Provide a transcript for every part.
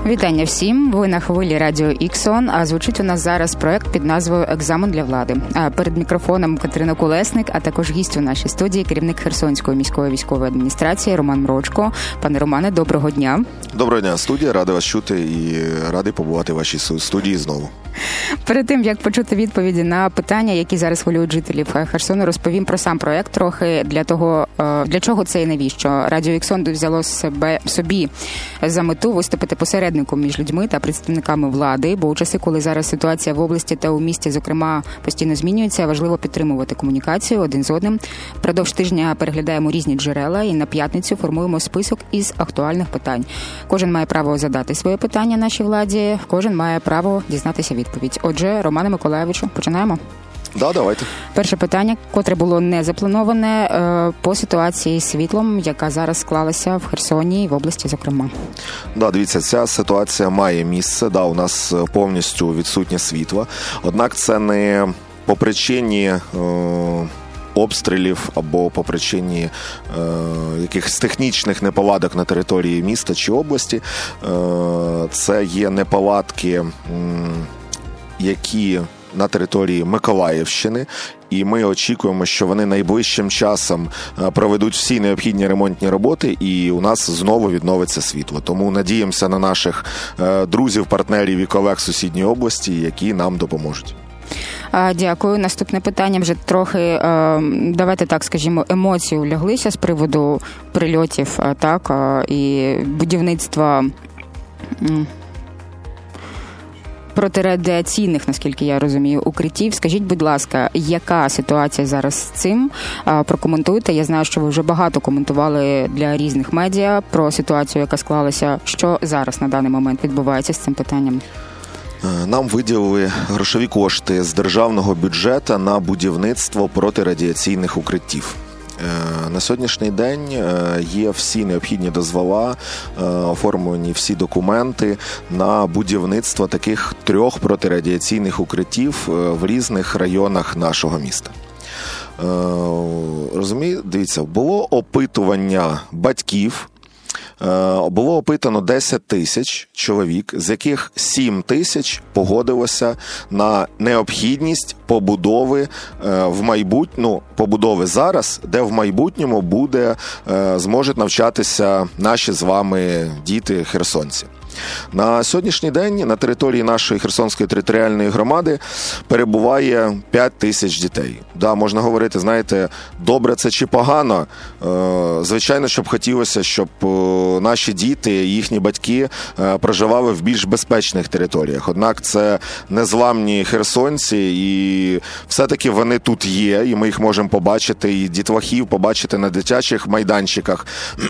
Вітання всім. Ви на хвилі радіо Іксон, а звучить у нас зараз проект під назвою «Екзамен для влади». А перед мікрофоном Катерина Колесник, а також гість у нашій студії, керівник Херсонської міської військової адміністрації Роман Мрочко. Пане Романе, доброго дня. Доброго дня, студія. Радий вас чути і радий побувати в вашій студії знову. Перед тим, як почути відповіді на питання, які зараз хвилюють жителів Херсону, розповім про сам проект трохи для чого це і навіщо. Радіо Іксон взяло собі за мету виступити посередником між людьми та представниками влади, бо у часи, коли зараз ситуація в області та у місті, зокрема, постійно змінюється, важливо підтримувати комунікацію один з одним. Впродовж тижня переглядаємо різні джерела і на п'ятницю формуємо список із актуальних питань. Кожен має право задати своє питання нашій владі, кожен має право дізнатися відповідь. Отже, Романе Миколайовичу, починаємо? Да, давайте. Перше питання, котре було не заплановане, по ситуації з світлом, яка зараз склалася в Херсоні і в області, зокрема. Да, дивіться, ця ситуація має місце. Да, у нас повністю відсутнє світло. Однак це не по причині обстрілів або по причині якихось технічних неполадок на території міста чи області. Це є неполадки, які на території Миколаївщини, і ми очікуємо, що вони найближчим часом проведуть всі необхідні ремонтні роботи, і у нас знову відновиться світло. Тому надіємося на наших друзів, партнерів і колег з сусідньої області, які нам допоможуть. Дякую. Наступне питання вже трохи, давайте так скажімо, емоції уляглися з приводу прильотів, так, і будівництва протирадіаційних, наскільки я розумію, укриттів. Скажіть, будь ласка, яка ситуація зараз з цим? Прокоментуйте. Я знаю, що ви вже багато коментували для різних медіа про ситуацію, яка склалася. Що зараз на даний момент відбувається з цим питанням? Нам виділили грошові кошти з державного бюджету на будівництво протирадіаційних укриттів. На сьогоднішній день є всі необхідні дозвола, оформлені всі документи на будівництво таких 3 протирадіаційних укриттів в різних районах нашого міста. Розумієте, дивіться, було опитування батьків, було опитано 10 тисяч чоловік, з яких 7 тисяч погодилося на необхідність побудови побудови зараз, де в майбутньому зможуть навчатися наші з вами діти херсонці. На сьогоднішній день на території нашої Херсонської територіальної громади перебуває 5 тисяч дітей. Да, можна говорити, знаєте, добре це чи погано. Звичайно, щоб хотілося, щоб наші діти і їхні батьки проживали в більш безпечних територіях. Однак це незламні херсонці, і все-таки вони тут є, і ми їх можемо побачити, і дітлахів побачити на дитячих майданчиках,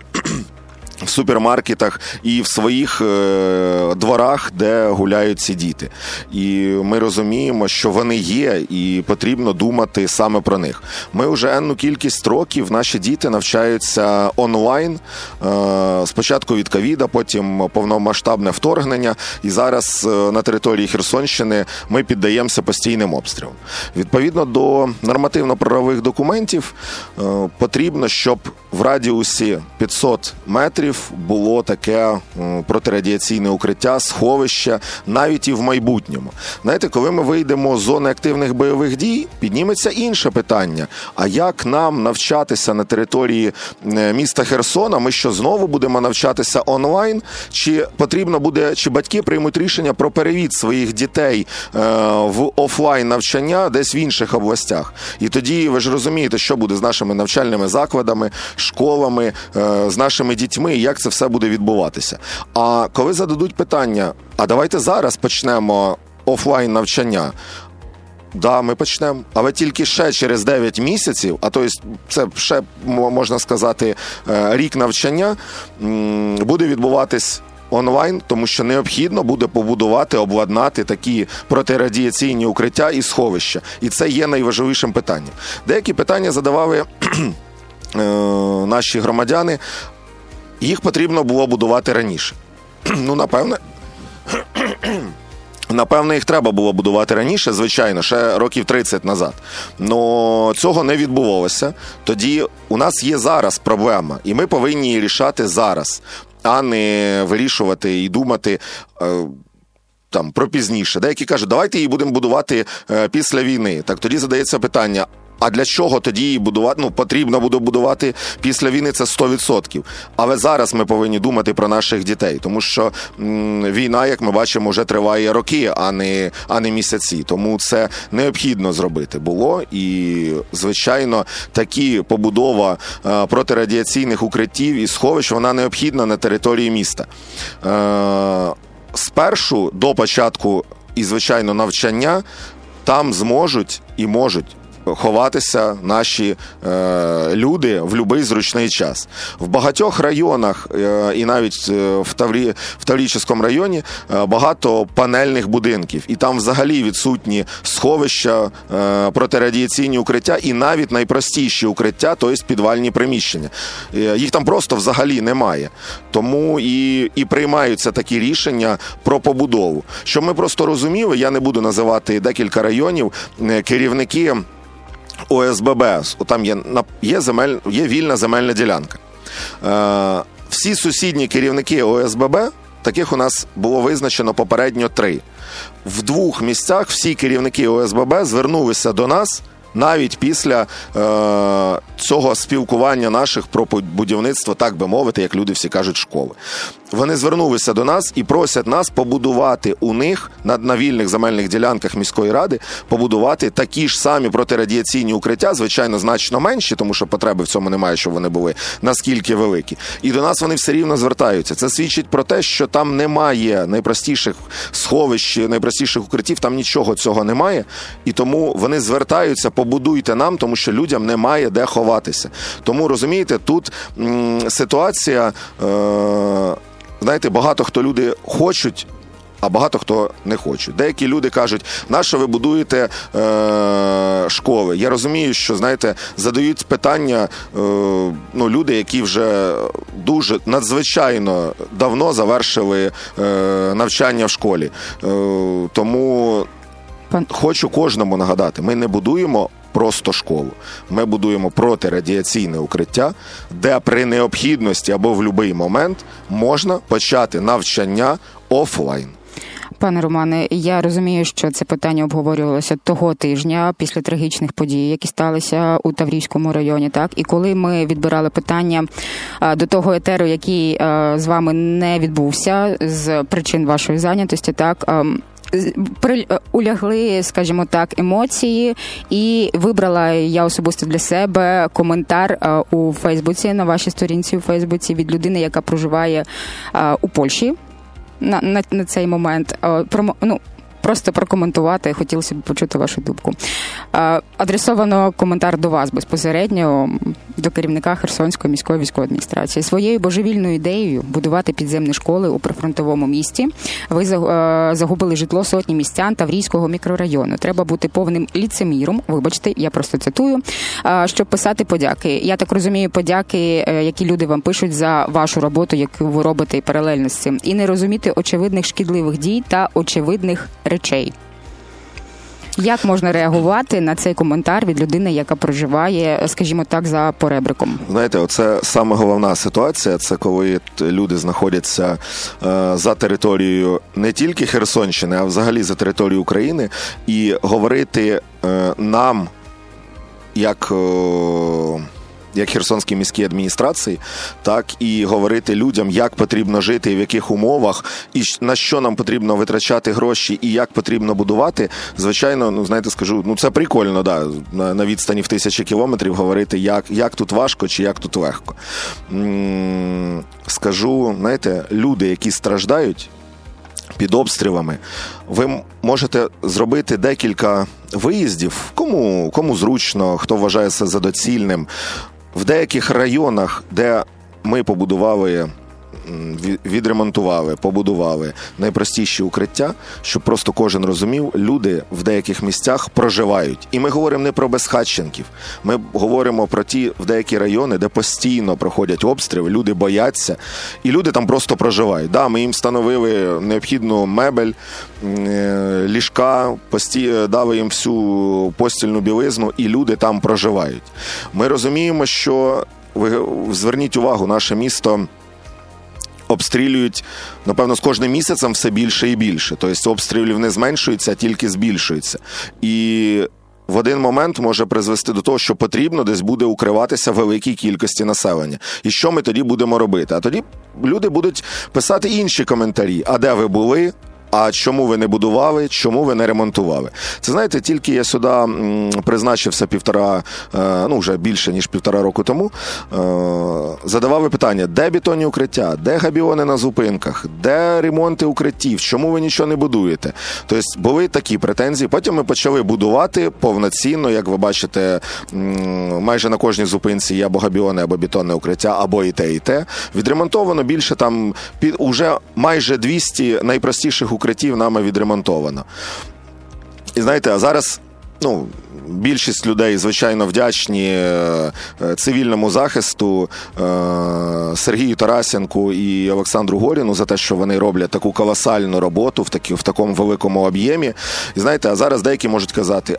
в супермаркетах і в своїх дворах, де гуляють ці діти. І ми розуміємо, що вони є, і потрібно думати саме про них. Ми вже енну кількість років, наші діти навчаються онлайн, спочатку від ковіда, потім повномасштабне вторгнення, і зараз на території Херсонщини ми піддаємося постійним обстрілам. Відповідно до нормативно-правових документів потрібно, щоб в радіусі 500 метрів було таке протирадіаційне укриття, сховище, навіть і в майбутньому. Знаєте, коли ми вийдемо з зони активних бойових дій, підніметься інше питання. А як нам навчатися на території міста Херсона? Ми що, знову будемо навчатися онлайн? Чи потрібно буде, чи батьки приймуть рішення про перевід своїх дітей в офлайн навчання десь в інших областях? І тоді, ви ж розумієте, що буде з нашими навчальними закладами, школами, з нашими дітьми, і як це все буде відбуватися. А коли зададуть питання, а давайте зараз почнемо офлайн навчання, да, ми почнемо, але тільки ще через 9 місяців, а то це ще, можна сказати, рік навчання, буде відбуватись онлайн, тому що необхідно буде побудувати, обладнати такі протирадіаційні укриття і сховища. І це є найважливішим питанням. Деякі питання задавали наші громадяни, їх потрібно було будувати раніше. Напевне, їх треба було будувати раніше, звичайно, ще років 30 назад. Но цього не відбувалося. Тоді у нас є зараз проблема, і ми повинні її рішати зараз. а не вирішувати і думати там про пізніше. Деякі кажуть, давайте її будемо будувати після війни. Так тоді задається питання, а для чого тоді її будувати? Потрібно буде будувати після війни, це 100%. Але зараз ми повинні думати про наших дітей, тому що війна, як ми бачимо, вже триває роки, а не місяці. Тому це необхідно зробити було. І, звичайно, побудова протирадіаційних укриттів і сховищ, вона необхідна на території міста. Спершу, до початку і, звичайно, навчання, там зможуть і можуть ховатися наші люди в будь-який зручний час. В багатьох районах, і навіть в Таврійському районі, багато панельних будинків. І там взагалі відсутні сховища, протирадіаційні укриття і навіть найпростіші укриття, тобто підвальні приміщення. Їх там просто взагалі немає. Тому і приймаються такі рішення про побудову. Щоб ми просто розуміли, я не буду називати декілька районів, керівники ОСББ, там є вільна земельна ділянка. Всі сусідні керівники ОСББ, таких у нас було визначено попередньо 3. В 2 місцях всі керівники ОСББ звернулися до нас навіть після цього спілкування наших про будівництво, так би мовити, як люди всі кажуть, школи. Вони звернулися до нас і просять нас побудувати у них на вільних земельних ділянках міської ради, побудувати такі ж самі протирадіаційні укриття, звичайно, значно менші, тому що потреби в цьому немає, щоб вони були наскільки великі. І до нас вони все рівно звертаються. Це свідчить про те, що там немає найпростіших сховищ, найпростіших укриттів, там нічого цього немає. І тому вони звертаються, побудуйте нам, тому що людям немає де ховатися. Тому, розумієте, тут ситуація, знаєте, багато хто люди хочуть, а багато хто не хоче. Деякі люди кажуть, нащо ви будуєте школи? Я розумію, що, знаєте, задають питання люди, які вже дуже надзвичайно давно завершили навчання в школі. Тому хочу кожному нагадати, ми не будуємо просто школу. Ми будуємо протирадіаційне укриття, де при необхідності або в будь-який момент можна почати навчання офлайн. Пане Романе, я розумію, що це питання обговорювалося того тижня після трагічних подій, які сталися у Таврійському районі, так? І коли ми відбирали питання до того етеру, який з вами не відбувся з причин вашої зайнятості, так, улягли, скажімо так, емоції, і вибрала я особисто для себе коментар у Фейсбуці, на вашій сторінці у Фейсбуці від людини, яка проживає у Польщі на цей момент. Просто прокоментувати, хотілося б почути вашу думку. Адресовано коментар до вас безпосередньо, до керівника Херсонської міської військової адміністрації. Своєю божевільною ідеєю будувати підземні школи у прифронтовому місті ви загубили житло сотні містян Таврійського мікрорайону. Треба бути повним ліцеміром, вибачте, я просто цитую, щоб писати подяки. Я так розумію, подяки, які люди вам пишуть за вашу роботу, яку ви робите паралельно з цим. І не розуміти очевидних шкідливих дій та очевидних речей. Як можна реагувати на цей коментар від людини, яка проживає, скажімо так, за поребриком? Знаєте, оце саме головна ситуація, це коли люди знаходяться за територією не тільки Херсонщини, а взагалі за територією України, і говорити нам, як Херсонській міській адміністрації, так і говорити людям, як потрібно жити і в яких умовах, і на що нам потрібно витрачати гроші, і як потрібно будувати. Звичайно, знаєте, скажу, це прикольно, да, на відстані в 1000 кілометрів говорити, як тут важко чи як тут легко. Скажу, знаєте, люди, які страждають під обстрілами, ви можете зробити декілька виїздів, кому зручно, хто вважає це за доцільним. В деяких районах, де ми побудували, відремонтували, побудували найпростіші укриття, щоб просто кожен розумів, люди в деяких місцях проживають. І ми говоримо не про безхатченків, ми говоримо про в деякі райони, де постійно проходять обстріли, люди бояться, і люди там просто проживають. Да, ми їм встановили необхідну мебель, ліжка, дали їм всю постільну білизну, і люди там проживають. Ми розуміємо, що, ви зверніть увагу, наше місто обстрілюють, напевно, з кожним місяцем все більше і більше. Тобто обстрілів не зменшуються, а тільки збільшуються. І в один момент може призвести до того, що потрібно десь буде укриватися великій кількості населення. І що ми тоді будемо робити? А тоді люди будуть писати інші коментарі. А де ви були? А чому ви не будували, чому ви не ремонтували? Це, знаєте, тільки я сюди призначився вже більше, ніж 1,5 року тому, задавали питання, де бетонні укриття, де габіони на зупинках, де ремонти укриттів, чому ви нічого не будуєте? Тобто були такі претензії. Потім ми почали будувати повноцінно, як ви бачите, майже на кожній зупинці є або габіони, або бетонне укриття, або і те, і те. Відремонтовано більше уже майже 200 найпростіших укриттів нами відремонтовано. І знаєте, а зараз, більшість людей, звичайно, вдячні цивільному захисту Сергію Тарасенку і Олександру Горіну за те, що вони роблять таку колосальну роботу в такому великому об'ємі. І знаєте, а зараз деякі можуть казати,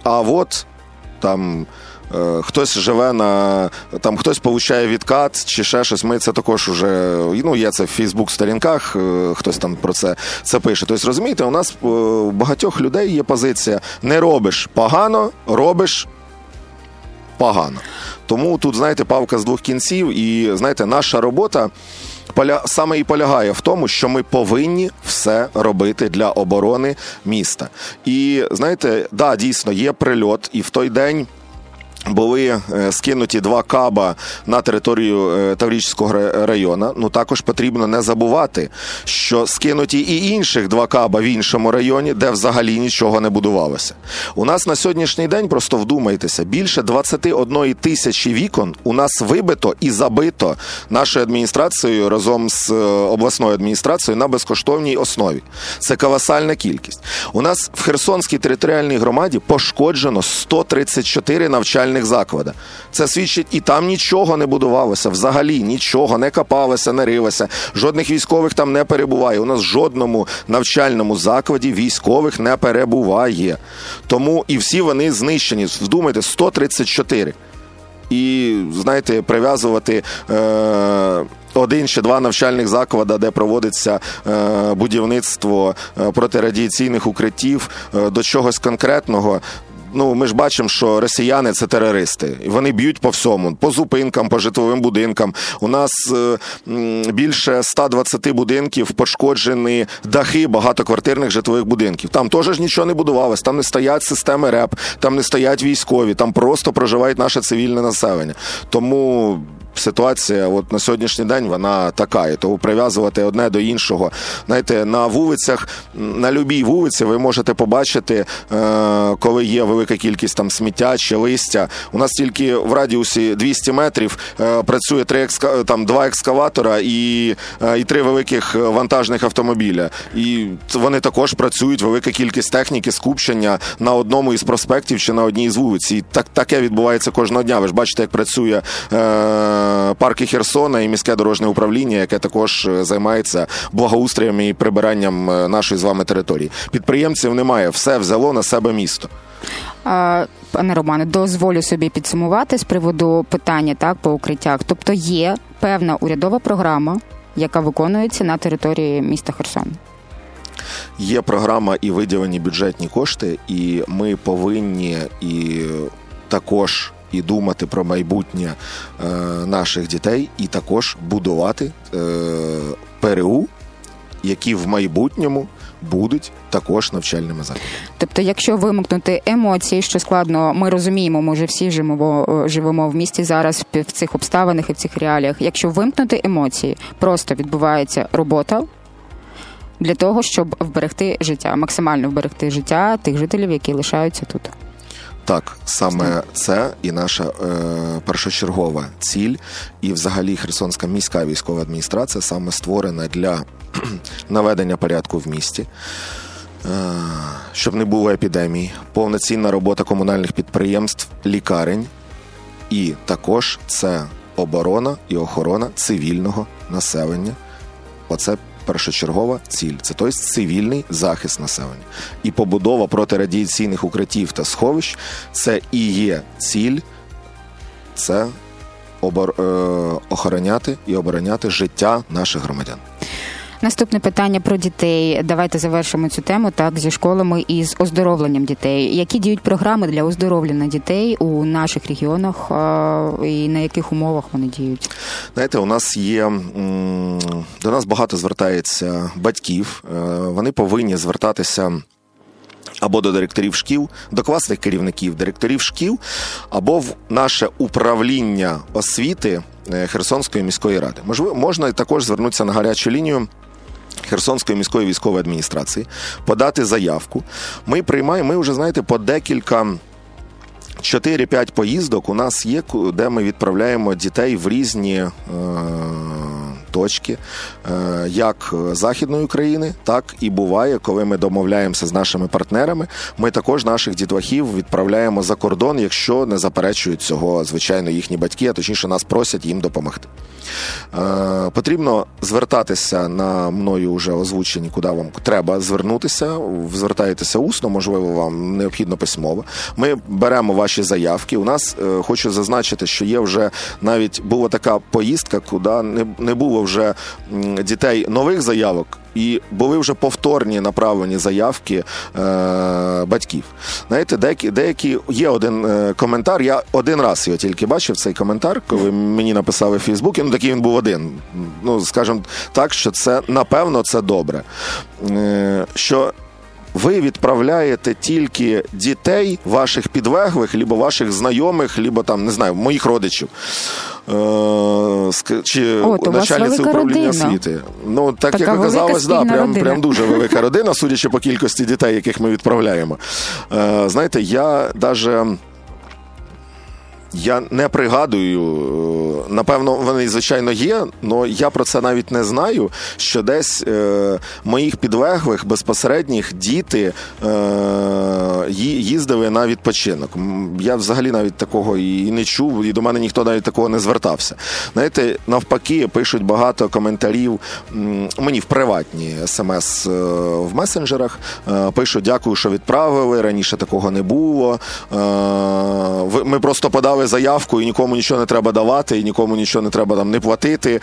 хтось живе хтось получає відкат чи ще щось. Ми це також уже, є це в Фейсбук-сторінках, хтось там про це пише. Тобто, розумієте, у нас у багатьох людей є позиція не робиш погано, робиш погано. Тому тут, знаєте, палка з двох кінців і, знаєте, наша робота саме і полягає в тому, що ми повинні все робити для оборони міста. І, знаєте, дійсно, є прильот, і в той день були скинуті 2 каба на територію Таврійського району. Також потрібно не забувати, що скинуті і інших 2 каба в іншому районі, де взагалі нічого не будувалося. У нас на сьогоднішній день, просто вдумайтеся, більше 21 тисячі вікон у нас вибито і забито нашою адміністрацією разом з обласною адміністрацією на безкоштовній основі. Це колосальна кількість. У нас в Херсонській територіальній громаді пошкоджено 134 навчальних заклади. Це свідчить, і там нічого не будувалося, взагалі нічого, не копалося, не рилося, жодних військових там не перебуває. У нас в жодному навчальному закладі військових не перебуває. Тому і всі вони знищені. Вдумайте, 134. І, знаєте, прив'язувати 1 чи 2 навчальних заклади, де проводиться будівництво протирадіаційних укриттів до чогось конкретного. Ми ж бачимо, що росіяни – це терористи. І вони б'ють по всьому. По зупинкам, по житловим будинкам. У нас більше 120 будинків пошкоджені дахи багатоквартирних житлових будинків. Там теж ж нічого не будувалось. Там не стоять системи РЕП, там не стоять військові, там просто проживають наше цивільне населення. Тому ситуація на сьогоднішній день, вона така. І тому прив'язувати одне до іншого. Знаєте, на вулицях, на любій вулиці ви можете побачити, коли є велика кількість там сміття чи листя. У нас тільки в радіусі 200 метрів працює 2 екскаватора і 3 великих вантажних автомобіля. І вони також працюють, велика кількість техніки, скупчення на одному із проспектів чи на одній із вулиць. І таке відбувається кожного дня. Ви ж бачите, як працює парки Херсона і міське дорожнє управління, яке також займається благоустроєм і прибиранням нашої з вами території. Підприємців немає, все взяло на себе місто. Пане Романе, дозволю собі підсумувати з приводу питання по укриттях. Тобто є певна урядова програма, яка виконується на території міста Херсон. Є програма і виділені бюджетні кошти, і ми повинні також і думати про майбутнє наших дітей, і також будувати ПРУ, які в майбутньому будуть також навчальними закладами. Тобто, якщо вимкнути емоції, що складно, ми розуміємо, ми вже всі живемо в місті зараз в цих обставинах і в цих реаліях. Якщо вимкнути емоції, просто відбувається робота для того, щоб вберегти життя, максимально вберегти життя тих жителів, які лишаються тут. Так, саме це і наша першочергова ціль, і взагалі Херсонська міська військова адміністрація саме створена для наведення порядку в місті, щоб не було епідемій, повноцінна робота комунальних підприємств, лікарень, і також це оборона і охорона цивільного населення. Оце першочергова ціль. Це тобто цивільний захист населення. І побудова протирадіаційних укриттів та сховищ – це і є ціль, це охороняти і обороняти життя наших громадян. Наступне питання про дітей. Давайте завершимо цю тему зі школами і з оздоровленням дітей. Які діють програми для оздоровлення дітей у наших регіонах і на яких умовах вони діють? Знаєте, до нас багато звертається батьків. Вони повинні звертатися або до директорів шкіл, до класних керівників, директорів шкіл, або в наше управління освіти Херсонської міської ради. Можна також звернутися на гарячу лінію Херсонської міської військової адміністрації, подати заявку. Ми вже, знаєте, по декілька 4-5 поїздок у нас є, де ми відправляємо дітей в різні точки, як Західної України, так і буває, коли ми домовляємося з нашими партнерами, ми також наших дітлахів відправляємо за кордон, якщо не заперечують цього, звичайно, їхні батьки, а точніше нас просять їм допомогти. Потрібно звертатися на мною вже озвучені, куди вам треба звернутися, звертаєтеся усно, можливо, вам необхідно письмово. Ми беремо ваші заявки. У нас, хочу зазначити, що є вже навіть була така поїздка, куди не було вже дітей нових заявок, і були вже повторні направлені заявки батьків. Знаєте, деякі є один коментар, я один раз його тільки бачив, цей коментар, коли мені написали в Фейсбуці, такий він був один. Скажімо так, що це, напевно, це добре. Що ви відправляєте тільки дітей ваших підлеглих, либо ваших знайомих, либо там, не знаю, моїх родичів. Чи начальниці управління освіти. Так як оказалось, прям дуже велика родина, судячи по кількості дітей, яких ми відправляємо. Знаєте, я не пригадую, напевно, вони, звичайно, є, але я про це навіть не знаю, що десь моїх підлеглих безпосередніх діти їздили на відпочинок. Я взагалі навіть такого і не чув, і до мене ніхто навіть такого не звертався. Знаєте, навпаки, пишуть багато коментарів мені в приватні смс в месенджерах, пишуть: дякую, що відправили, раніше такого не було, ми просто подали заявку, і нікому нічого не треба давати, і нікому нічого не треба там не платити.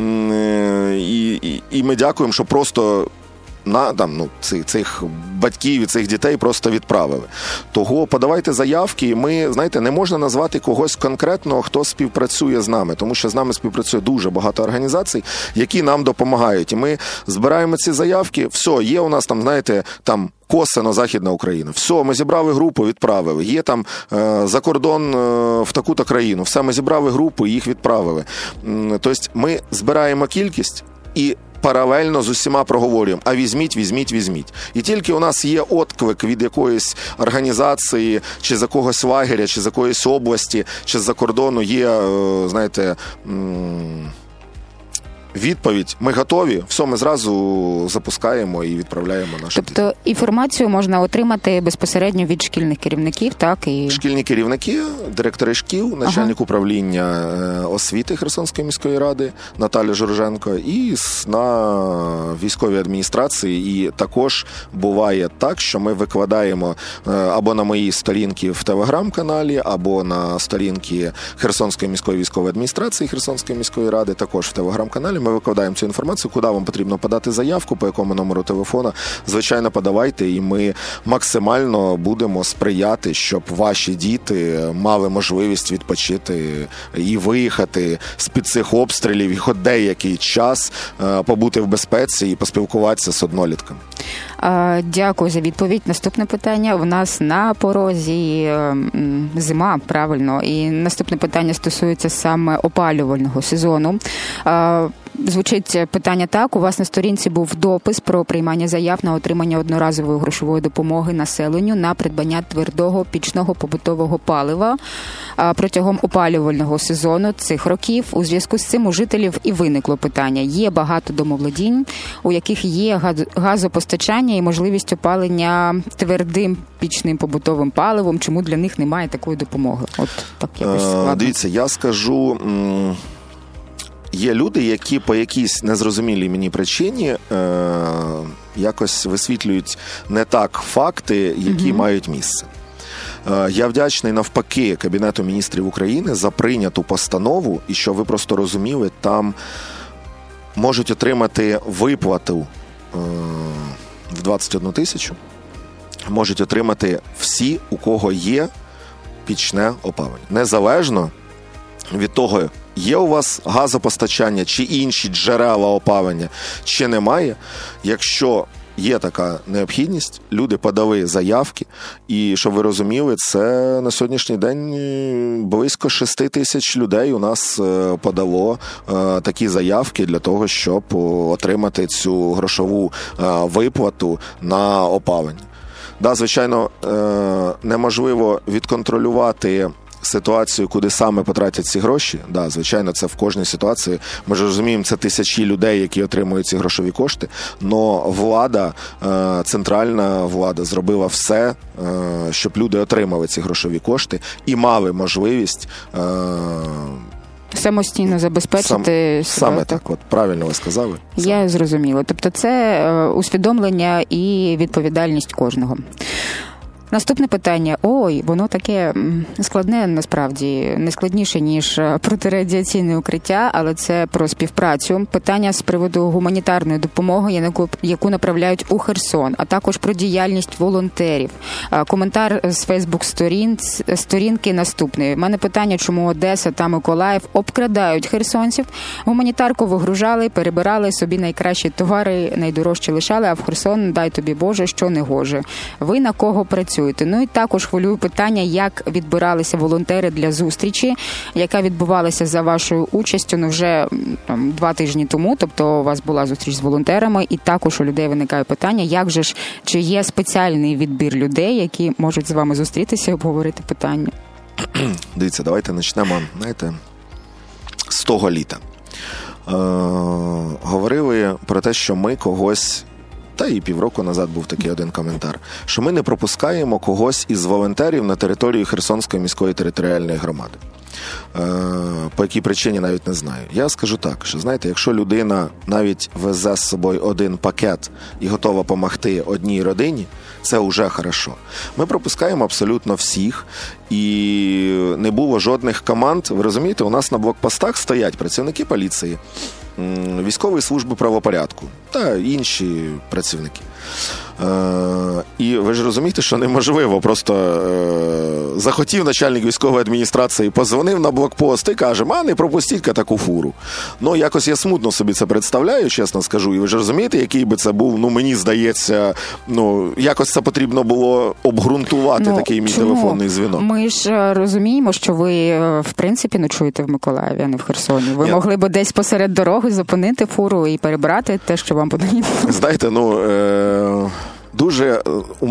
І ми дякуємо, що просто цих батьків і цих дітей просто відправили. Того подавайте заявки, і ми, знаєте, не можна назвати когось конкретного, хто співпрацює з нами, тому що з нами співпрацює дуже багато організацій, які нам допомагають. І ми збираємо ці заявки, все, є у нас там, знаєте, там Косино, Західна Україна. Все, ми зібрали групу, відправили. Є там за кордон в таку-то країну. Все, ми зібрали групу і їх відправили. Тобто ми збираємо кількість і паралельно з усіма проговорюємо: а візьміть. І тільки у нас є отклик від якоїсь організації, чи з якогось лагеря, чи з якоїсь області, чи з-за кордону є, знаєте, відповідь: ми готові, все, ми зразу запускаємо і відправляємо наших дітей. Тобто інформацію можна отримати безпосередньо від шкільних керівників, так? Шкільні керівники, директори шкіл, начальник управління освіти Херсонської міської ради Наталя Журженко і на військовій адміністрації. І також буває так, що ми викладаємо або на моїй сторінці в телеграм-каналі, або на сторінці Херсонської міської військової адміністрації Херсонської міської ради, також в телеграм-каналі. Ми викладаємо цю інформацію, куди вам потрібно подати заявку, по якому номеру телефона. Звичайно, подавайте, і ми максимально будемо сприяти, щоб ваші діти мали можливість відпочити і виїхати з-під цих обстрілів, і хоч деякий час побути в безпеці і поспілкуватися з однолітками. Дякую за відповідь. Наступне питання. У нас на порозі зима, правильно. І наступне питання стосується саме опалювального сезону. Звучить питання так. У вас на сторінці був допис про приймання заяв на отримання одноразової грошової допомоги населенню на придбання твердого пічного побутового палива протягом опалювального сезону цих років. У зв'язку з цим у жителів і виникло питання. Є багато домовладінь, у яких є газопостачання і можливість опалення твердим пічним побутовим паливом. Чому для них немає такої допомоги? От так якось складно. Дивіться, я скажу... Є люди, які по якійсь незрозумілій мені причині якось висвітлюють не так факти, які мають місце. Я вдячний навпаки Кабінету міністрів України за прийняту постанову, і щоб ви просто розуміли, там можуть отримати виплату в 21 тисячу, можуть отримати всі, у кого є пічне опалення. Незалежно від того, є у вас газопостачання чи інші джерела опалення, чи немає, якщо є така необхідність, люди подали заявки, і, щоб ви розуміли, це на сьогоднішній день близько 6 тисяч людей у нас подало такі заявки для того, щоб отримати цю грошову виплату на опалення. Да, звичайно, неможливо відконтролювати ситуацію, куди саме потратять ці гроші. Да, звичайно, це в кожній ситуації. Ми ж розуміємо, це тисячі людей, які отримують ці грошові кошти. Но влада, центральна влада зробила все, щоб люди отримали ці грошові кошти і мали можливість самостійно забезпечити саме так, от правильно ви сказали. Я зрозуміла. Тобто це усвідомлення і відповідальність кожного. Наступне питання. Воно таке складне, насправді, не складніше, ніж протирадіаційне укриття, але це про співпрацю. Питання з приводу гуманітарної допомоги, яку направляють у Херсон, а також про діяльність волонтерів. Коментар з Фейсбук-сторінки наступний. У мене питання, чому Одеса та Миколаїв обкрадають херсонців, гуманітарку вигружали, перебирали собі найкращі товари, найдорожчі лишали, а в Херсон, дай тобі Боже, що не гоже. Ви на кого працюєте? Ну і також хвилює питання, як відбиралися волонтери для зустрічі, яка відбувалася за вашою участю вже 2 тижні тому, тобто у вас була зустріч з волонтерами, і також у людей виникає питання, як же ж, чи є спеціальний відбір людей, які можуть з вами зустрітися і обговорити питання? Дивіться, давайте почнемо, з того літа. Говорили про те, що ми когось, та і півроку назад був такий один коментар, що ми не пропускаємо когось із волонтерів на територію Херсонської міської територіальної громади. По якій причині навіть не знаю. Я скажу так, що, знаєте, якщо людина навіть везе з собою один пакет і готова допомогти одній родині, це вже хорошо. Ми пропускаємо абсолютно всіх, і не було жодних команд. Ви розумієте, у нас на блокпостах стоять працівники поліції, військової служби правопорядку та інші працівники. І ви ж розумієте, що неможливо, просто захотів начальник військової адміністрації, позвонив на блокпост і каже, не пропустіть-ка таку фуру. Ну, якось я смутно собі це представляю, чесно скажу, і ви ж розумієте, який би це був, мені здається, якось це потрібно було обґрунтувати, такий мій телефонний дзвінок. Ми ж розуміємо, що ви, в принципі, ночуєте в Миколаєві, а не в Херсоні. Ви могли б десь посеред дороги зупинити фуру і перебрати те, що вам потрібно. Знаєте, дуже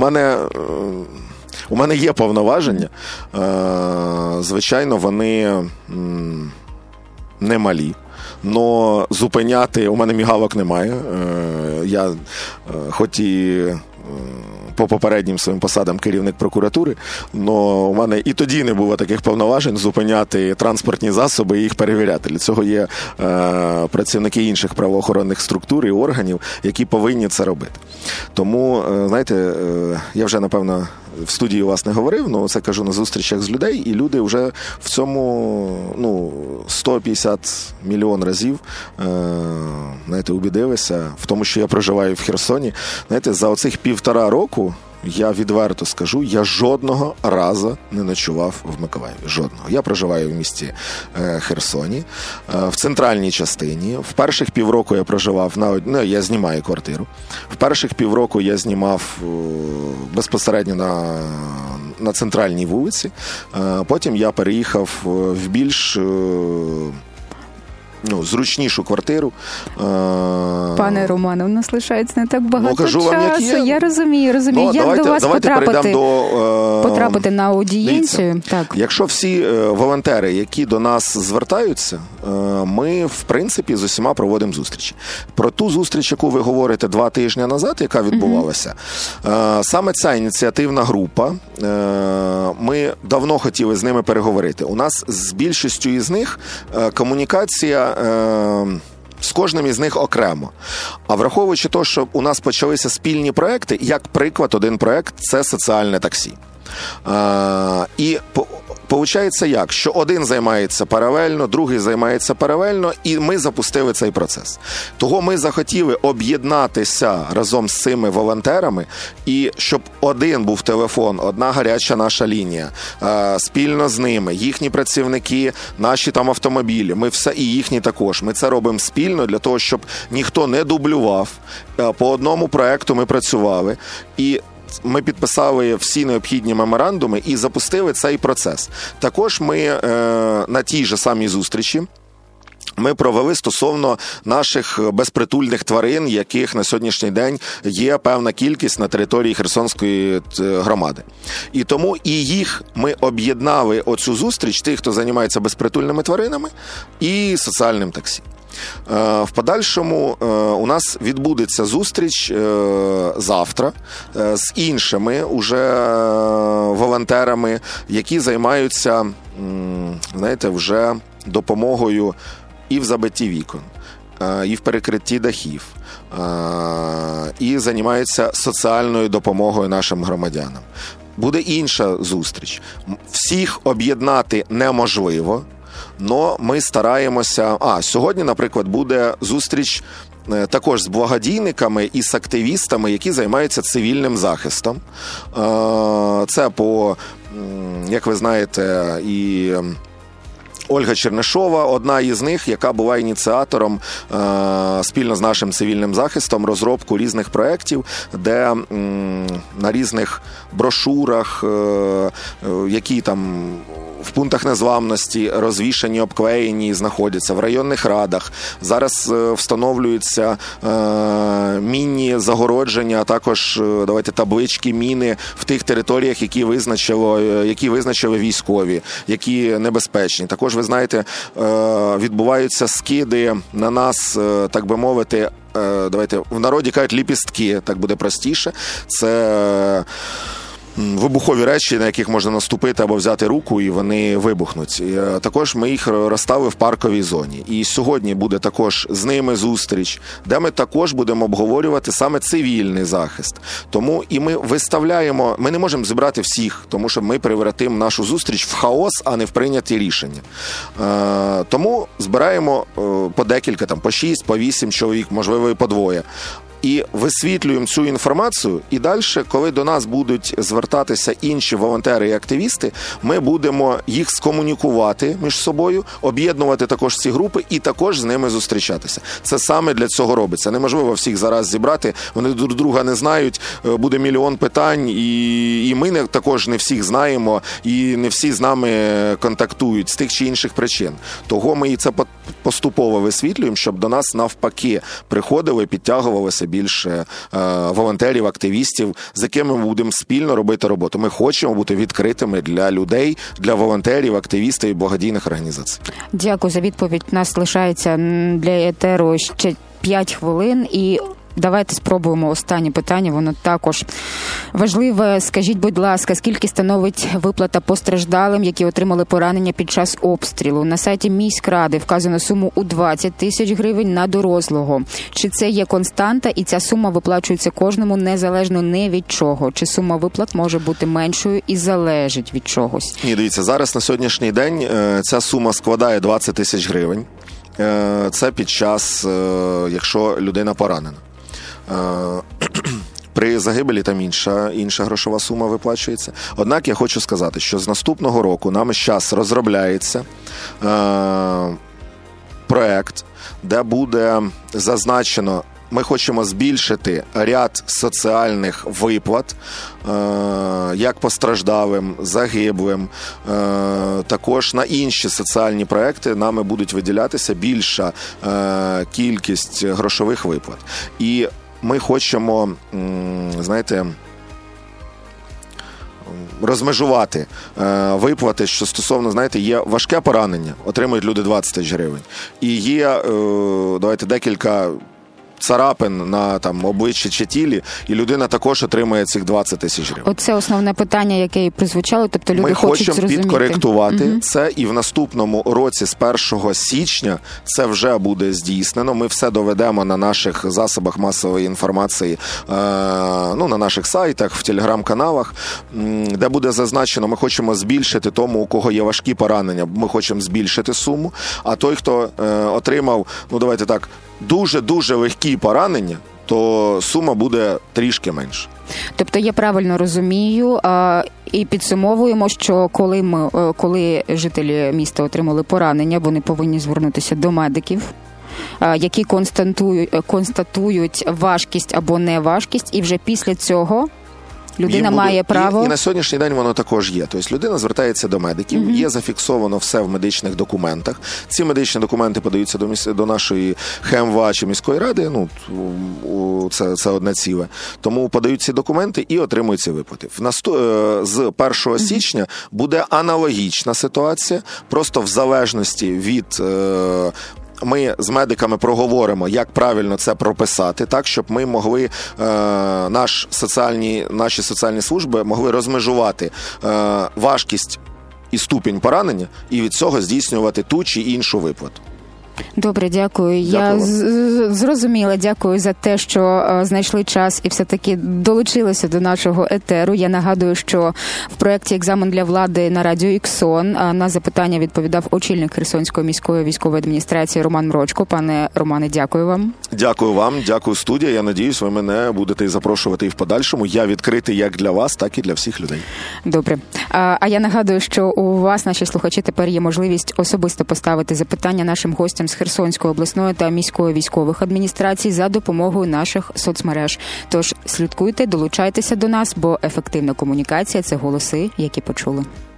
у мене є повноваження. Звичайно, вони не малі. Но зупиняти, у мене мігалок немає. Я хоч і по попереднім своїм посадам керівник прокуратури, але у мене і тоді не було таких повноважень зупиняти транспортні засоби і їх перевіряти. Для цього є працівники інших правоохоронних структур і органів, які повинні це робити. Тому, знаєте, я вже, напевно, в студії у вас не говорив, але це кажу на зустрічах з людей, і люди вже в цьому 150 мільйон разів, знаєте, убідилися в тому, що я проживаю в Херсоні. Знаєте, за оцих 1,5 року, я відверто скажу, я жодного разу не ночував в Миколаєві. Жодного. Я проживаю в місті Херсоні, в центральній частині. В перших півроку я проживав, я знімаю квартиру. В перших 1,5 року я знімав безпосередньо на центральній вулиці. Потім я переїхав в більш зручнішу квартиру. Пане Романе, у нас лишається не так багато кажу часу. Вам, як є. Я розумію. Як до вас потрапити на аудієнцію? Дивіться, так. Якщо всі волонтери, які до нас звертаються, ми, в принципі, з усіма проводимо зустрічі. Про ту зустріч, яку ви говорите 2 тижні назад, яка відбувалася, саме ця ініціативна група, ми давно хотіли з ними переговорити. У нас з більшістю із них комунікація з кожним із них окремо. А враховуючи те, що у нас почалися спільні проекти, як приклад, один проект – це соціальне таксі. І виходить як, що один займається паралельно, другий займається паралельно, і ми запустили цей процес. Того ми захотіли об'єднатися разом з цими волонтерами, і щоб один був телефон, одна гаряча наша лінія, спільно з ними, їхні працівники, наші там автомобілі, ми все, і їхні також. Ми це робимо спільно для того, щоб ніхто не дублював. По одному проекту ми працювали, і ми підписали всі необхідні меморандуми і запустили цей процес. Також ми на тій же самій зустрічі ми провели стосовно наших безпритульних тварин, яких на сьогоднішній день є певна кількість на території Херсонської громади. І тому і їх ми об'єднали оцю зустріч, тих, хто займається безпритульними тваринами, і соціальним таксі. В подальшому у нас відбудеться зустріч завтра з іншими уже волонтерами, які займаються, знаєте, вже допомогою і в забитті вікон, і в перекритті дахів, і займаються соціальною допомогою нашим громадянам. Буде інша зустріч. Всіх об'єднати неможливо, но ми стараємося... Сьогодні, наприклад, буде зустріч також з благодійниками і з активістами, які займаються цивільним захистом. Це як ви знаєте, і Ольга Чернишова, одна із них, яка була ініціатором спільно з нашим цивільним захистом розробку різних проєктів, де на різних брошурах, які там в пунктах незламності розвішані, обклеєні, знаходяться в районних радах. Зараз встановлюються мінні загородження, а також таблички міни в тих територіях, які визначили військові, які небезпечні. Також, ви знаєте, відбуваються скиди на нас, так би мовити, в народі кажуть ліпістки, так буде простіше. Це вибухові речі, на яких можна наступити або взяти руку, і вони вибухнуть. Також ми їх розставили в парковій зоні. І сьогодні буде також з ними зустріч, де ми також будемо обговорювати саме цивільний захист. Тому і ми виставляємо, ми не можемо зібрати всіх, тому що ми превратимо нашу зустріч в хаос, а не в прийняті рішення. Тому збираємо по декілька, по 6, по 8 чоловік, можливо і по 2. І висвітлюємо цю інформацію, і далі, коли до нас будуть звертатися інші волонтери і активісти, ми будемо їх скомунікувати між собою, об'єднувати також ці групи і також з ними зустрічатися. Це саме для цього робиться. Неможливо всіх зараз зібрати, вони друг друга не знають, буде мільйон питань, і ми також не всіх знаємо, і не всі з нами контактують з тих чи інших причин. Того ми і це поступово висвітлюємо, щоб до нас навпаки приходили, підтягувалися більше волонтерів, активістів, з якими ми будемо спільно робити роботу. Ми хочемо бути відкритими для людей, для волонтерів, активістів і благодійних організацій. Дякую за відповідь. У нас лишається для етеру ще 5 хвилин, і давайте спробуємо останнє питання, воно також важливе. Скажіть, будь ласка, скільки становить виплата постраждалим, які отримали поранення під час обстрілу? На сайті міськради вказано суму у 20 тисяч гривень на дорослого. Чи це є константа, і ця сума виплачується кожному незалежно не від чого? Чи сума виплат може бути меншою і залежить від чогось? Ні, дивіться, зараз на сьогоднішній день ця сума складає 20 тисяч гривень. Це під час, якщо людина поранена. При загибелі там інша грошова сума виплачується. Однак я хочу сказати, що з наступного року нами зараз розробляється проект, де буде зазначено, ми хочемо збільшити ряд соціальних виплат, як постраждалим, загиблим, також на інші соціальні проекти нами будуть виділятися більша кількість грошових виплат. І ми хочемо, знаєте, розмежувати виплати, що стосовно, знаєте, є важке поранення, отримують люди 20 тисяч гривень. І є, декілька царапин на там обличчі чи тілі, і людина також отримає цих 20 тисяч гривень. Оце основне питання, яке і прозвучало, тобто люди хочуть зрозуміти. Ми хочемо підкоректувати це, і в наступному році з 1 січня це вже буде здійснено. Ми все доведемо на наших засобах масової інформації, на наших сайтах, в телеграм-каналах, де буде зазначено, ми хочемо збільшити тому, у кого є важкі поранення, ми хочемо збільшити суму, а той, хто отримав, давайте так, дуже-дуже легкі поранення, то сума буде трішки менше. Тобто я правильно розумію і підсумовуємо, що коли жителі міста отримали поранення, вони повинні звернутися до медиків, які констатують важкість або неважкість, і вже після цього людина має право... І на сьогоднішній день воно також є. Тобто людина звертається до медиків, є зафіксовано все в медичних документах. Ці медичні документи подаються до нашої ХМВА чи міської ради, це одне ціле. Тому подають ці документи і отримують ці виплати. З 1 січня буде аналогічна ситуація, просто в залежності від... Ми з медиками проговоримо, як правильно це прописати, так, щоб ми могли, наші соціальні служби могли розмежувати важкість і ступінь поранення і від цього здійснювати ту чи іншу виплату. Добре, дякую. Я зрозуміла. Дякую за те, що знайшли час і все-таки долучилися до нашого етеру. Я нагадую, що в проєкті «Екзамен для влади» на радіо Іксон на запитання відповідав очільник Херсонської міської військової адміністрації Роман Мрочко. Пане Романе, дякую вам. Дякую вам, дякую студія. Я надіюсь, ви мене будете запрошувати і в подальшому. Я відкритий як для вас, так і для всіх людей. Добре. А я нагадую, що у вас, наші слухачі, тепер є можливість особисто поставити запитання нашим гостям з Херсонської обласної та міської військових адміністрацій за допомогою наших соцмереж. Тож слідкуйте, долучайтеся до нас, бо ефективна комунікація – це голоси, які почули.